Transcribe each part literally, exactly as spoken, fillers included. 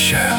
обещаю.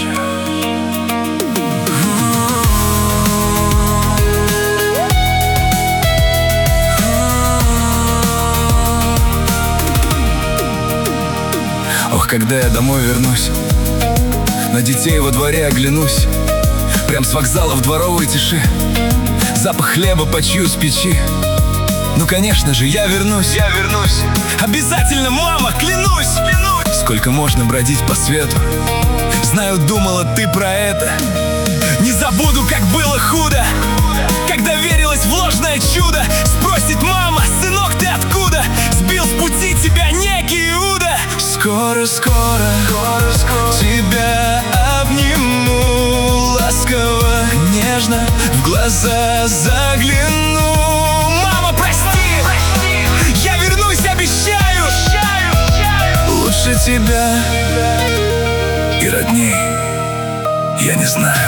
Ох, когда я домой вернусь, на детей во дворе оглянусь, прям с вокзала в дворовой тиши, запах хлеба почью с печи. Ну, конечно же, я вернусь, я вернусь. Обязательно, мама, клянусь, клянусь. Сколько можно бродить по свету, знаю, думала ты про это. Не забуду, как было худо, когда верилась в ложное чудо. Спросит мама: сынок, ты откуда? Сбил с пути тебя некий Иуда. Скоро, скоро, скоро, скоро тебя обниму, ласково, нежно в глаза загляну. Мама, прости, прости, я вернусь, обещаю, обещаю, обещаю. Лучше тебя и родней я не знаю.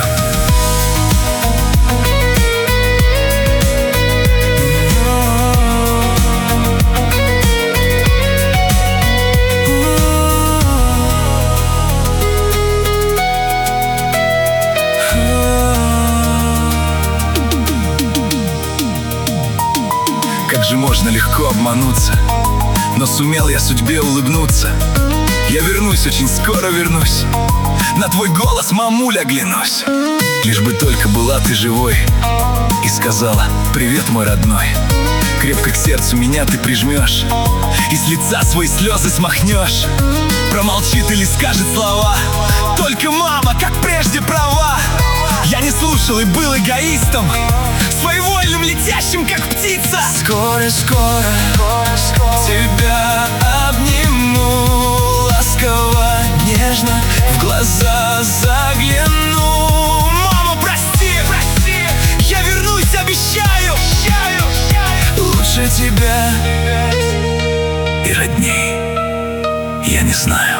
Как же можно легко обмануться, но сумел я судьбе улыбнуться. Я вернусь, очень скоро вернусь, на твой голос, мамуля, глянусь. Лишь бы только была ты живой и сказала: привет, мой родной. Крепко к сердцу меня ты прижмешь и с лица свои слезы смахнешь. Промолчит или скажет слова, только мама, как прежде, права. Я не слушал и был эгоистом, своевольным, летящим, как птица. Скоро, скоро, скоро, скоро тебя обниму, ласково, нежно в глаза загляну. Мама, прости, прости, я вернусь, обещаю, обещаю, обещаю. Лучше тебя и родней я не знаю.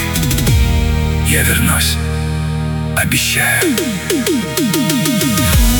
Я вернусь, обещаю.